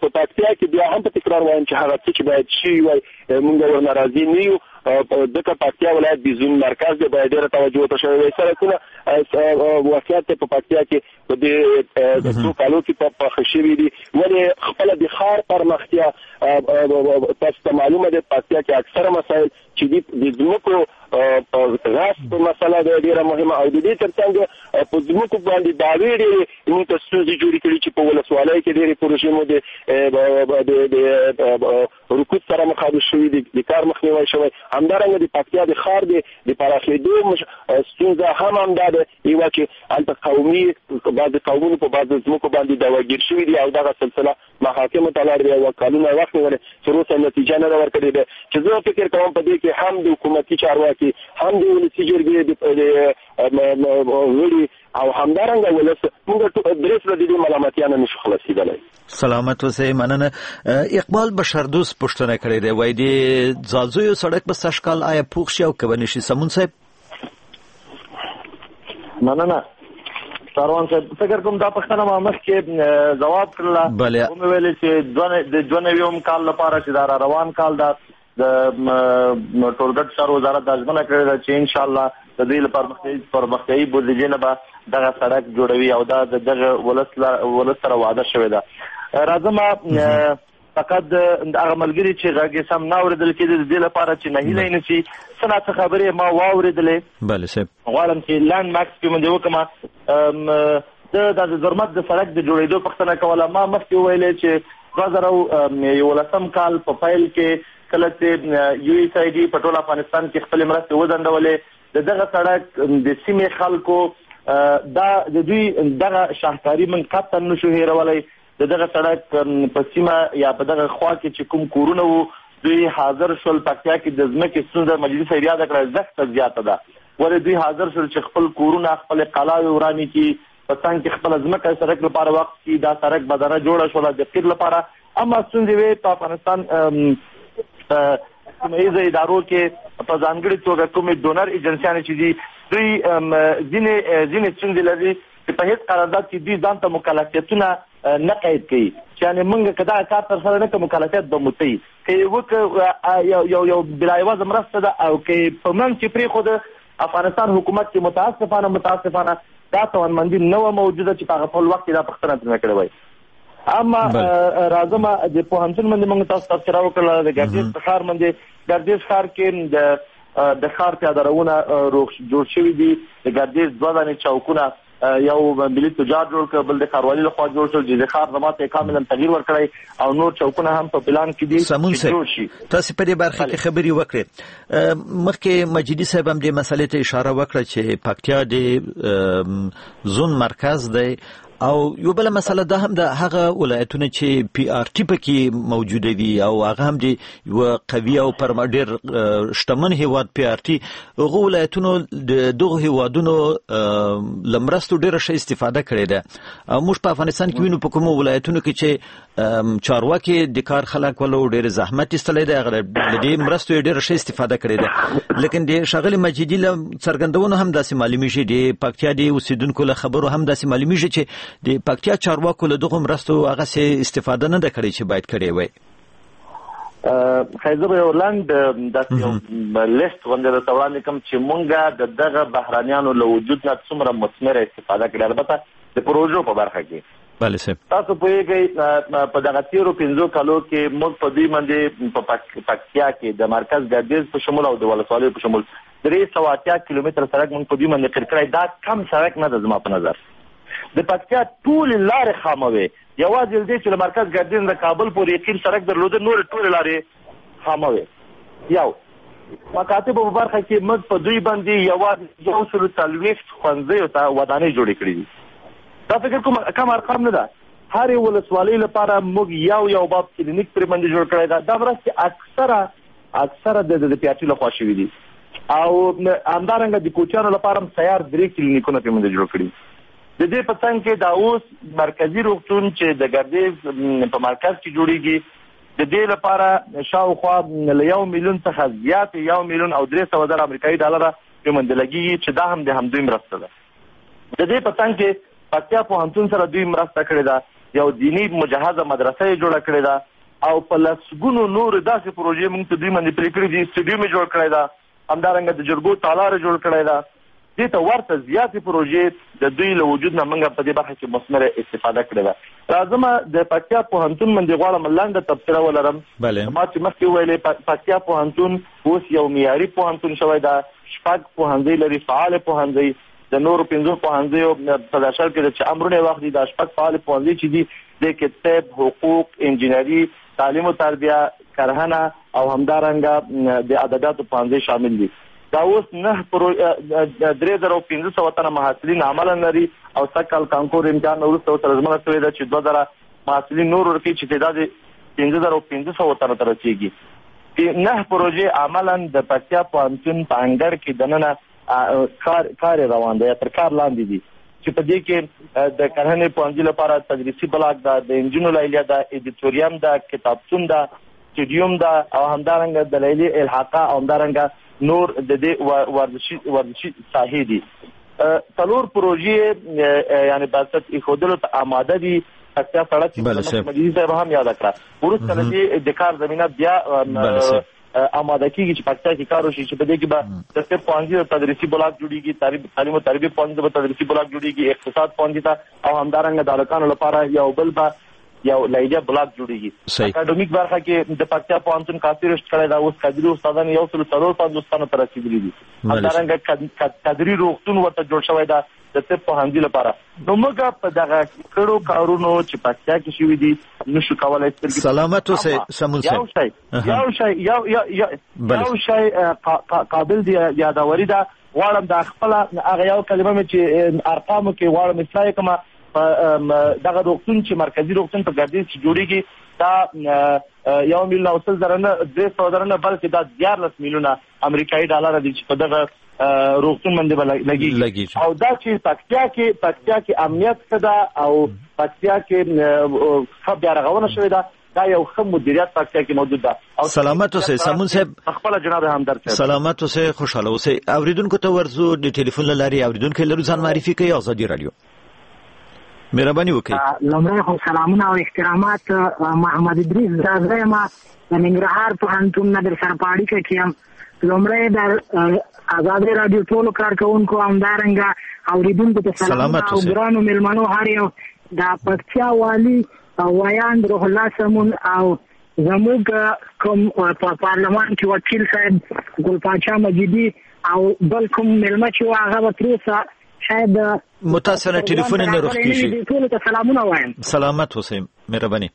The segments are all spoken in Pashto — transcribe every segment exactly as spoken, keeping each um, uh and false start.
په پکتیا کې بیا هم په تکرار وایم چې هغه څه چې باید شي وای موږ ورنه راضي نه یو. دغه پکتیا ولایت د زون مرکز دی، باید ډېره توجه ته شوی وي. سرکونه واقعیت په پکتیا کې په دې د څو کالو کې په پخ شوي دي، ولې خپل د ښار پرمختیا تاسو ته معلومه ده پکتیا کې اکثره مسایل چې د ځمکو غصب مسله ده ډېره مهمه، او د دې ترڅنګ په ځمکو باندې دعوې ډېرې موږ ته ستونزې جوړې کړي چې په ولسوالۍ کې ډېرې پروژې مو د رکود سره مخامخ شوي دي، د کار مخنیوی شوی. همدارنګه د پکتیا د ښار د پراخېدو ستونزه هم همدا ده، یوه چې هلته قومي بعضې قومونو په بعضو ځمکو باندې دعواګیر شوي دي او دغه سلسله محاکمو ته لاړ دی او کلونه وخت نیولی تر اوسه نتیجه نه ده ورکړې ده. چې زه فکر کوم په دې کې هم د حکومتي چارواکي هم د ولسي جرګې د غړي او همدارنګه ولس موږ درې سره د دې ملامتیا نه نشو خلاصېدلی. سلامت اوسئ. مننه. اقبال بشردوست پوښتنه کړې ده، وایي د ځاځیو سړک په سږ کال آیا پوخ شي او که به نه شي؟ سمون صاحب. مننه ساروان صاحب، فکر کوم دا پښتنه ما مخکې ځواب کړله. بله کومې ویلې چې د دوه نویم کال لپاره چې دا روان کال دا د ټولګټ شهر وزارت د ژمنه کړې ده چې انشاءالله د دې لپاره پرمختیایي بودیجې نه به دغه سړک جوړوي او دا دغه ولس سره وعده شوې ده. راځم فقط هغه ملګري چې غږ سم نه اورېدل کېده د دې لپاره چې نهیلی نه شي څه ناڅه خبرې ما واورېدلې. بله صاحب. غواړم چې لانډ مارکس کې باندې وکړم. د د زرمت د سړک د جوړېدو پوښتنه کوله. ما مخکې وویلې چې دوه زره یولسم کال په پیل کې کله چې یو ایس آی ډي په ټول افغانستان کې خپلې مرستې وځنډولې، د دغه سړک د سیمې خلکو دا د دوی دغه شاهکاري من قطعا نشو هېرولی. د دغه سړک په سیمه یا په دغه خوا کې چې کوم کورونه وو دوی حاضر شول. پکتیا کې د ځمکې ستونزه مجلس صاحب یاده کړه زښته زیاته ده، ولې دوی حاضر شول چې خپل کورونه خپلې قلاوې ورانې کړي، په څنګ کې خپله ځمکه سړک لپاره وقف کړي. دا سړک بدنه جوړه شوله د قیر لپاره. اما ستونزې وې په افغانستان سیمه ییزو ادارو کې په ځانګړې توګه کومې ډونر ایجنسیانې چې دي دوی ځینې ځینې ستونزې لري چې په هېڅ قرارداد کې دوی ځان ته مکلفیتونه نه قید کوي، چې یعنې موږ که دغه کار ترسره نه کړو مکلفیت به مو څه وي، که یې وکړه یو یو بلایوازه مرسته ده، او که یې په منځ کې پرېښوده افغانستان حکومت کې متاسفانه متاسفانه دا توانمندي نه وه موجوده چې په هغه ټول وخت کې دا پوښتنه ترېنه کړې وای. اما راځم د پوهنتون باندې موږ تاسو تذکره وکړله د ګردیز په ښار باندې. ګردیز ښار کې د د ښار پیادهروونه جوړ شوي دي. د ګردیز دوه دانې چوکونه، یو ملي تجار جوړ کړ، بل د ښاروالي لخوا جوړ شو چې د ښار نمات یې کاملا تغییر ورکړی او نور چوکونه هم په پلان کې دي چې جوړ شي. تاسو په دې برخه کې خبرې وکړې. مخکې مجیدي صاحب هم دې مسئلې ته اشاره وکړه چې پکتیا د زون مرکز دی، او یو بل مسله ده هم د هغه ولایتونه چې پی آر ټي پکې موجوده دي او هغه هم د یو قوي او پر ډیر شتمن هیواد پی آر ټي، هغه ولایتونو د دغه هیوادونو لمرستو ډیره ښه استفاده کړې ده. موږ په افغانستان کې وینو په کومو ولایتونو کې چې چارواکي د کار خلک ولو ډیر زحمت ایستلی دی، هغه د دې مرستو ډیره ښه استفاده کړې ده. لیکن د ښاغلي مجیدي له څرګندونو هم داسې معلومیږي، د پکتیا د اوسیدونکو له خبرو هم داسې معلومیږي چې د پکتیا چارواکو له دغه مرستو هغه څه استفاده نه ده کړې چې باید کړې وای. خیر، زه به یو لنډ داسې یو لیست غوندې درته وړاندې کړم چې مونږ د دغه بهرانیانو له وجود نه څومره مثمره استفاده کړې، البته د پروژو په برخه کې. بله صاحب. تاسو پوهېږئ په دغه تېرو پنځو کالو کې موږ په دوی باندې په پکتیا کې د مرکز ګردیز په شمول او د ولسوالیو په شمول درې سوه اتیا کیلومتره سړک موږ په دوی باندې قیر کړی. دا کم سړک نه ده زما په نظر. د پکتیا ټولې لارې خامه وې، یوازې دې چې له مرکز ګردیز د کابل پورې یې قیر سړک درلوده، نورې ټولې لارې خامه وې. یو مکاتبو په برخه کې موږ په دوی باندې یوازې یو سلو څلوېښت ښوونځیو ته ودانۍ جوړې کړې دي. دا فکر کوم کم ارقام نه ده. هرې ولسوالۍ لپاره موږ یو یو باب کلینیک پرې باندې جوړ کړی ده. دا مرستې اکثره اکثره د پی آر ټي لخوا شوي دي، او همدارنګه د کوچیانو لپاره هم سیار درې کلینیکونه پرې باندې جوړ کړي. د دې په څنګ کې دا اوس مرکزي روغتون چې د ګردیز په مرکز کې جوړیږي، د دې لپاره شاوخوا له یو میلیون څخه زیات یو میلیون او درې سوه زره امریکایي ډالره پرې باندې لګېږي، چې دا هم د همدوی مرسته ده. د دې په څنګ کې پکتیا پوهنتون سره دوی مرسته کړې ده. یو دینی مجهزه مدرسه جوړه کړې ده او په لسګونو نور داسې پروژې موږ ته دوی باندې پرې کړې دي. سټډیوم جوړ کړی ده، همدارنګه د جرګو تالار جوړ کړی ده. دې ته ورته زیاتې پروژې د دوی له وجود نه موږ په دې برخه کې مثمره استفاده کړې ده. راځم د پکتیا پوهنتون باندې غواړم لنډه تبصره ولرم. ما چې مخکې ویلې پکتیا پوهنتون اوس یو معیاري پوهنتون شوی ده، شپږ پوهنځي لري، فعال پوهنځي. د نورو پنځو پوهنځیو په داشل کې چې امرونه وخت دي د شپږ فعال پوهنځي چې دي د کتاب، حقوق، انجینری، تعلیم او تربیه، کرهنه او همدارنګه د ادبیاتو پوهنځي شامل دي. دا اوس نه پرو درې زره پنځه سوه تنه محصلین عملا لري او سکل کانکور امتحان وروسته ترجمه شوی ده چې دوه زره محصلین نور ورکی چې تعداد پنځه زره پنځه سوه تنه ته رسیږي. نه پروژې عملا د پکتیا پوهنتون په انګړ کې دننه کار کار روان دی، تر کار لاندې دي چې په دې کې د کرهنې پوهنځي لپاره تدریسي بلاک ده، د انجینو لیلیه ده، ایډیټوریم ده، کتابتون ده، سټډیوم ده او همدارنګه د لیلیې الحاقه او همدارنګه نور د دې ورزشي ورزشي ساحې دي. څلور پروژې یعنی باسط ایښودلو ته آماده دي. پکتیا سړک مجلس صاحب هم یاد کړه وروسته د دې د کار زمینه بیا آماده کیږي چې پکتیا کې کار وشي چې په دې کې به د طب پوهنځي د تدریسي بلاک جوړیږي، تعلیم او تربیه پوهنځي د تدریسي بلاک جوړیږي، اقتصاد پوهنځي ته او همدارنګه د هلکانو لپاره یو بل به یو لیلیه بلاک جوړیږي. اکاډمیک برخه کې د پکتیا پوهنتون کافي رشت کړی دا اوس کادري استادان یو سل څلور پنځوس تنو ته رسیدلي دي. همدارنګه کادري روغتون ورته جوړ شوی ده د طب پوهنځي لپاره. نو موږ په دغه کړو کارونو چې پکتیا کې شوي دي نشو کولای سترګې سلامت اوسئ سمون صاحب. یو شی یو شی یو یو شی قابل دی یادوري ده. غواړم د خپل هغه یو کلمه مې چې ارقامو کې غواړم اصلاح کړم. دغه روغتون چې مرکزی روغتون په ګردیز کې جوړیږي دا یو میلیون او سل زره نه درې سوه زره نه بلکې دا دیارلس میلیونه امریکایي ډالر دي چې په دغه روغتون باندې لګي. او دا چې پکتیا کې پکتیا کې امنیت څه ده او پکتیا کې ښه بیا رغونه شوې ده، دا یو ښه مدیریت پکتیا کې موجود ده. سلامت اوسئ سمون صاحب. خپل جناب همدرد صاحب سلامت اوسئ، خوشاله اوسئ. اوریدونکو ته ورزو د ټلیفون لاري اوریدونکو لرو ځان معرفي کوي. ازادي رادیو مهرباني وکړئ. لومړی خو سلامونه او احترامات. محمد ادریس زازی ما د ننګرهار پوهنتون نه در سره په اړیکه کې یم. لومړی د ازادي رادیو ټولو کارکوونکو همدارنګه اوریدونکو ته سلامونه او ګرانو مېلمنو هر یو د پکتیا والي ویاند روح الله سمون او زموږ کوم په پارلمان کې وکیل صاحب ګل پاچا مجیدي او بل کوم مېلمه چې هغه به تر اوسه شاید متاسفانه ټلیفون نه روښتي شي. ټول ته سلامونه وایم. سلامت اوسئ، مهرباني.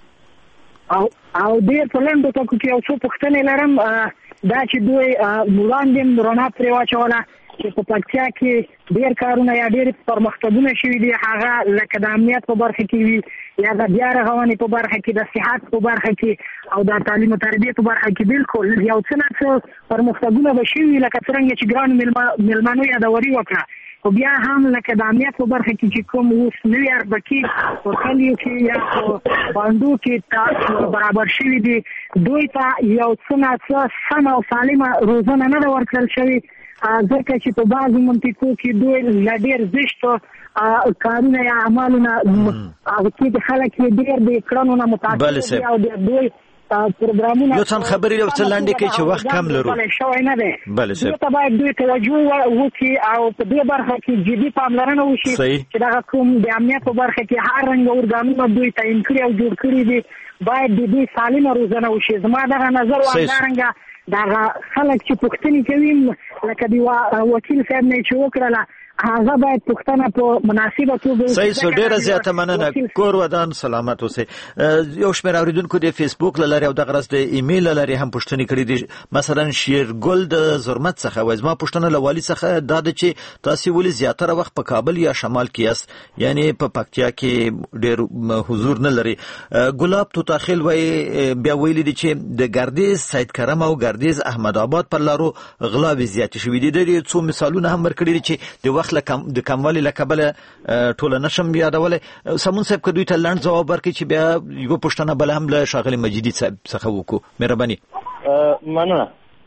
او او ډېر په لنډو ټکو کې یو څو پوښتنې لرم. دا چې دوی وړاندې رڼا پرې واچوله چې په پکتیا کې ډېر کارونه یا ډېر پرمختګونه شوي دي، هغه لکه د امنیت په برخه کې وي یا د بیا رغونې په برخه کې، د صحت په برخه کې او د تعلیم او تربیه په برخه کې بالکل یو څه نه څه پرمختګونه به شوي لکه څرنګه چې ګرانو مېلمنو یادوري وکړه. خو بیا هم لکه د امنیت په برخه کې چې کوم اوس نوي اربکي په کلیو کې یا په بانډو کې تاسو برابر شوي دي، دوی ته یو څه نه څه سمه او سالمه روزنه نه ده ورکړل شوې، ځکه چې په بعضو منطقو کې دوی له ډېر زشتو کارونه یا اعمالونه هغه کې خلک یې ډېر د کړنو نه متاثر دي او دوی پروګرامونه یو څن خبرې یو څه لاندې کې چې وخت کم لرو. شوی نه دی. بله صاحب ته باید دوی توجه وکړي او په دې برخه کې جدي پاملرنه وشي چې دغه کوم د امنیت په برخه کې هر رنګ ارګانونه دوی تعیین کړي او جوړ کړي دي باید د دوی سالمه روزنه وشي. زما دغه نظر و همدارنګه دغه خلک چې پوښتنې کوي لکه د وکیل صاحب نه چې وکړله هغه باید پوښتنه په مناسبه توګه صحیح سو. ډېره زیاته مننه. کور ودان سلامت اوسئ. یو شمېر اوریدونکو د فیسبوک له لارې او دغه راز د ایمیل له لارې هم پوښتنې کړې دي. مثلا شیرګل د زرمت څخه وایي زما پوښتنه له والي څخه دا ده چې تاسې ولې زیاتره وخت په کابل یا شمال کې یاست، یعنې په پکتیا کې ډېر حضور نه لري. ګلاب توتاخیل وایي بیا ویلي دي چې د ګردیز سید کرم او ګردیز احمد آباد پر لارو غلاوې زیاتې شوي دي. ډېر څو مثالونه هم ورکړي دي چې د وخت د کموالي له کبله ټوله نشم یادولی. سمون صاحب که دوی ته لنډ ځواب ورکړي چې بیا یوه پوښتنه بله هم له ښاغلي مجیدي صاحب څخه وکړو. مهرباني. مننه.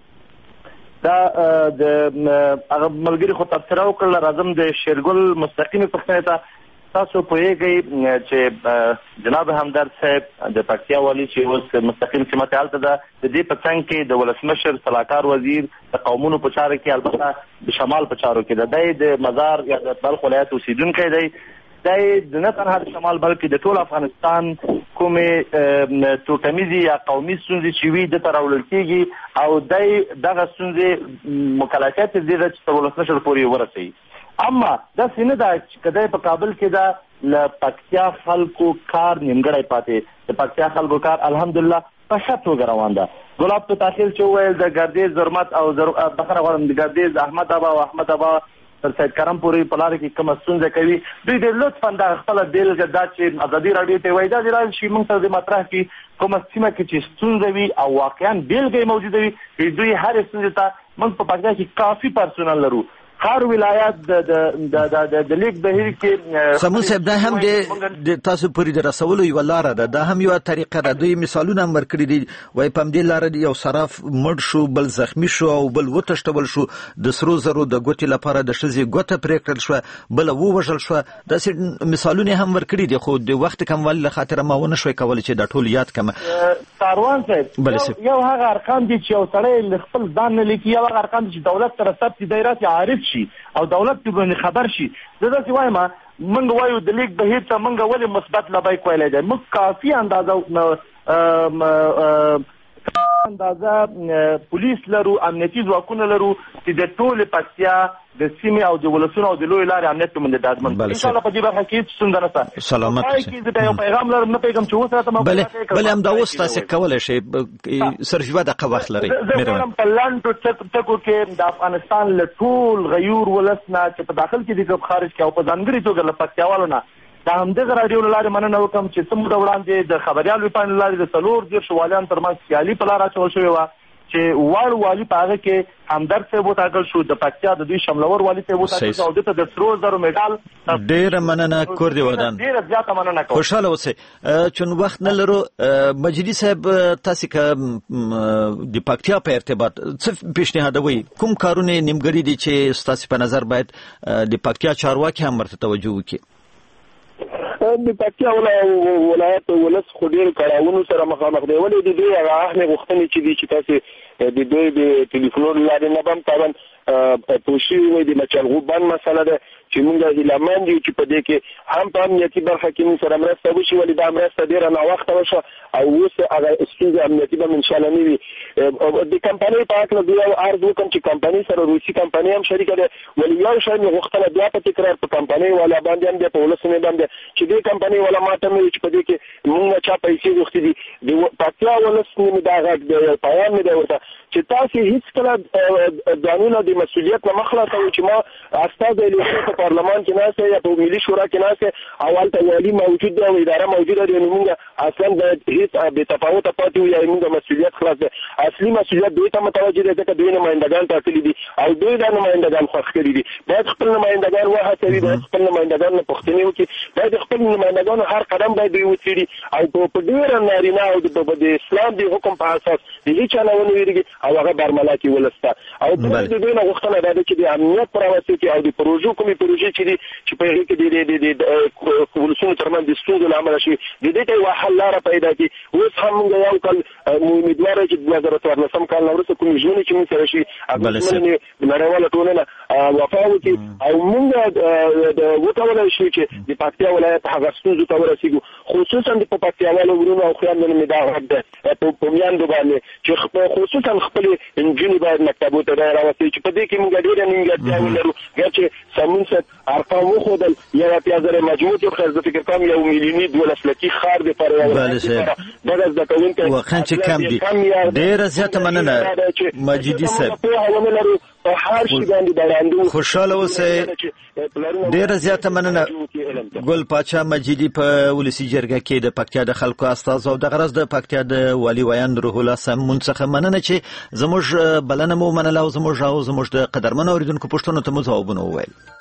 دا د هغه ملګري خو تبصره وکړله. راځم د شیرګل مستقیمې پوښتنې ته. تاسو پوهیږئ چې جناب همدرد صاحب د پکتیا والي چې اوس مستقیم سیمه ته هلته ده د دې په څنګ کې د ولسمشر سلاکار وزیر د قومونو په چارو کې البته د شمال په چارو کې ده دی د مزار یا د بلخ ولایت اوسیدونکی دی دی نه تنها د شمال بلکې د ټول افغانستان کومې توکمیزي یا قومي ستونزې چې وي دته راوړل کېږي او دی دغه ستونزې مکلفیت یې دې ده چې تر ولسمشر پورې ورسوي. اما داسې نه ده چې که دی په کابل کې ده له پکتیا خلکو کار نیمګړی پاتې د پکتیا خلکو کار الحمدلله په ښه توګه روان ده. ګلاب په تاخیر چې وویل د ګردیز زرمت او بخښنه غواړم د ګردیز احمد ابا او احمد ابا تر سید کرم پورې په لاره کې کومه ستونزه کوي دوی د لطفا د خپله بېلګه دا چې ازادي راډیو ته وایي دا دې راشي موږ ته د مطرح کړي کومه سیمه کې چې ستونزه وي او واقعا بېلګه یې موجوده وي دوی هرې ستونزې ته موږ په پکتیا کې کافي پرسونل لرو. هر ولایت د د د د لیک بهیر کې سمون صاحب دا هم د تاسو پورې د رسولو یو لاره ده دا هم یو طریقه ده. دوی مثالونه هم ورکړي دي وایي په همدې لاره یو صراف مړ شو بل زخمی شو او بل وتښتول شو د سرو زرو د ګوتې لپاره د ښځې ګوته پرې کړل شوه بله ووژل شوه. داسې مثالونه هم ورکړي دي خو د وخت کموالي له خاطره ما ونه شوی کولی چې دا ټول یاد کړم. کاروان صاحب یو هغه ارقام دي چې یو سړی له خپل ځان نه لیکي یو هغه ارقام دي چې دولت سره ثبت دي راسي عارف شي او دولت ته باندې خبر شي. زه داسې وایم موږ وایو د لیک بهیر ته موږ ولې مثبت لبیک ویلی دی موږ کافي اندازه اندازه پولیس لرو امنیتي ځواکونه لرو چې د ټولې پکتیا د سیمې او د ولسونو او د لوی لارې امنیت ته باندې ډاډمن انشاءالله په دې برخه کې هېڅ ستونزه نشته. سلامت اوسئ. زه یو پیغام لرم نه پوهېږم چې اوس راته بلې بلې همدا اوس تاسې کولی شئ صرف یوه دقیقه وخت لرئ. زه غواړم په لنډو ټکو کې د افغانستان له ټول غیور ولس نه چې په داخل کې دي که په خارج کې او په ځانګړي توګه له پکتیاوالو نه د همدغه راډیو له لارې مننه وکړم چې څه موده وړاندې د خبریال ویبپاڼې له لارې د څلور دېرشو والیانو ترمنځ سیالي په لاره اچول شوې وه چې واړ والي په هغه کې همدرد صاحب وټاکل شو د پکتیا د دوی شملور والي صاحب وټاکل شو او دته د سرو زرو میډال. ډېره مننه کور دې ودان. ډېره زیاته مننه کوم. خوشحاله اوسئ. چون وخت نه لرو مجیدي صاحب تاسې که د پکتیا په ارتباط څه پیشنهادوئ کوم کارونه نیمګړي دي چې ستاسې په نظر باید د پکتیا چارواکي هم ورته توجه وکړي؟ د پکتیا ولایت ولس خو ډېر کړاوونو سره مخامخ دی ولې د دوی هغه اهمې غوښتنې چې دي چې تاسې د دوی د ټلیفونونو له لارې نه به هم طبعا پوه شوي وئ د مچلغو بند مسله ده چې موږ هیلهمند یو چې په دې کې هم په امنیتي برخه کې موږ سره مرسته وشي ولې دا مرسته ډېره ناوخته وشوه او اوس هغه ستونزه امنیتي به انشاءالله نه وي. د کمپنۍ په هکله زه یو عرض وکړم چې کمپنۍ سره روسي کمپنۍ هم شریکه ده ولې یو شی مې غوښتله بیا په تکرار په کمپنۍ والا باندې هم بیا په ولس مې باندې چې دې کمپنۍ والا ما ته مې چې په دې کې موږ چا پیسې غوښتې دي د پکتیا ولس مې دا غږ دی یو پیغام مې دی ورته چې تاسې هېڅکله ځانونه د مسؤلیت نه مه خلاصوئ چې ما استازی الیکشن په پارلمان کې ناست یا په ملي شورا کې ناست او هلته والي موجود دی او اداره موجوده دی نو موږ اصلا باید هېڅ بېتفاوته پاتې وو یا موږ مسؤلیت خلاص دی. اصلي مسؤلیت دوی ته متوجه دی ځکه دوی نمایندګان ټاکلي دي او دوی دا نمایندګان خوښ کړي دي. باید خپل نمایندګان وهڅوي باید خپل نمایندګان نه پوښتنې وکړي باید خپل نمایندګانو هر قدم باید دوی وڅېړي او په ډېره نارینه او د اسلام د حکم په اساس د هېچا نه ونه وېرېږي او هغه برملا کې ولس ته او د دوی نه غوښتنه دا ده چې د امنیت په راوستو کې او د پروژو کومې پروژې چې دي چې په هغې کې د ولسونو ترمنځ د ستونزو له امله شوي د دې ته یوه حل لاره پیدا کړي. اوس هم موږ یو کال امیدواره چې دوه زره څوارلسم کال نه وروسته کومې ژمنې چې موږ سره شي اګوستمنې نړیواله ټولنه وفا وکړي او موږ وکولی شو چې د پکتیا ولایت هغه ستونزو ته ورسېږو خصوصا د په پکتیاوالو ورونو او خویندو مې دا غږ دی په میندو باندې چې خصوصا خپلې نجونې باید مکتبو ته راوستي چې په دې کې موږ ډېره نیمګړتیاوې لرو. ګر چې سمون صاحب ارقام وښودل یو اتیا زره مجموع یو خیر زه فکر کوم یو میلیوني دولس لکي ښار دی پر یو دغه زده کوونکی واقعا چې کم دي. ډېره زیاته مننه مجیدي صاحب. خوشحاله اوسئ. ډېره زیاته مننه ګل پاچا مجیدي په ولسي جرګه کې د پکتیا د خلکو استازو او د غرض د پکتیا د والي ویاند روح الله سمون څخه مننه چې زموږ بلنه مو منله او زموږ او زموږ د قدرمنو اوریدونکو پوښتنو ته مو ځوابونه وویل.